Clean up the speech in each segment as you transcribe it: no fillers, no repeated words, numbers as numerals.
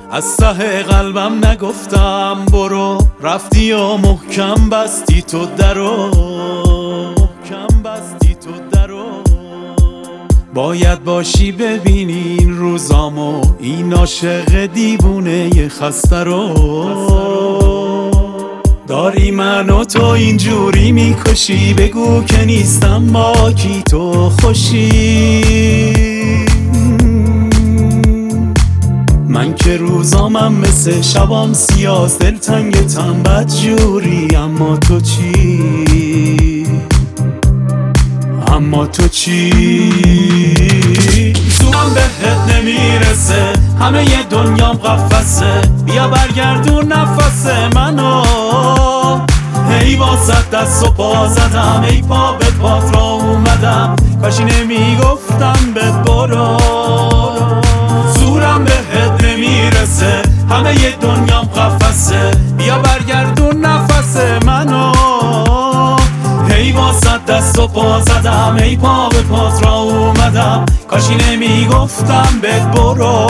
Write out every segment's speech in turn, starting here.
از ته قلبم نگفتم برو، رفتی و محکم بستی تو درو، محکم بستی تو درو. باید باشی ببینی این روزامو، این عاشق دیوونه خسته رو. داری منو تو اینجوری میکشی، بگو که نیستم با کی تو خوشی. من که روزامم مثل شبام سیاست، دلتنگتم بدجوری، اما تو چی؟ اما تو چی؟ زورم بهت نمیرسه، همه ی دنیام قفسه، بیا برگردون نفس منو. هی واسه دست و پا زدم، ای پا به پات را اومدم، کاشی نمیگفتم به برو. زورم بهت نمیرسه، همه ی دنیام قفسه، بیا برگردون نفس منو. هی واسه دست و پا زدم، ای پا به پات را اومدم، کاشی نمیگفتم بهت برو.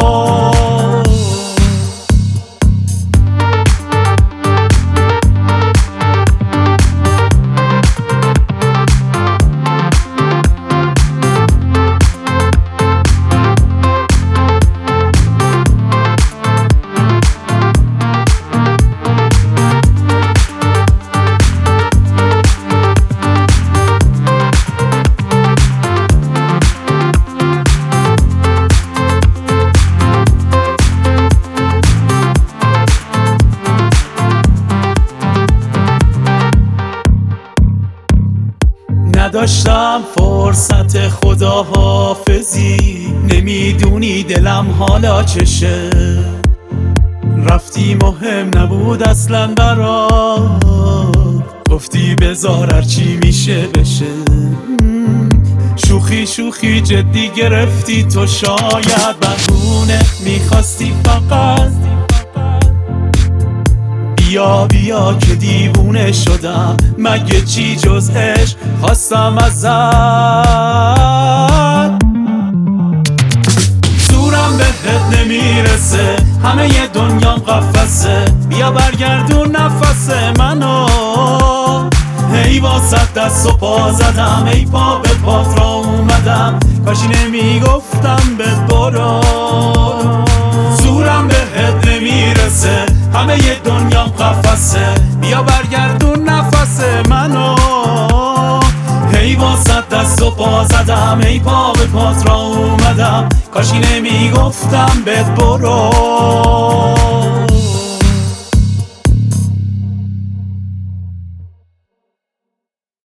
نداشتم فرصت خداحافظی، نمیدونی دلم حالا چشه. رفتی مهم نبود اصلا برات، گفتی بذار هرچی میشه بشه. شوخی شوخی جدی گرفتی تو، شاید بهونه میخواستی فقط. بیا بیا که دیوونه شدم، مگه چی جز عشق خواستم ازت. زورم بهت نمیرسه، همه ی دنیام قفسه، بیا برگردون نفس منو. هی واسه دست و پا زدم، ای پا به پات را اومدم، کاشی نمیگفتم بهت برو. زورم بهت نمیرسه، همه ی دنیام قفسه، بیا برگردون نفس منو. هی واسه دست و پا زدم، ای پا به پات را اومدم، کاشی نمیگفتم بهت برو.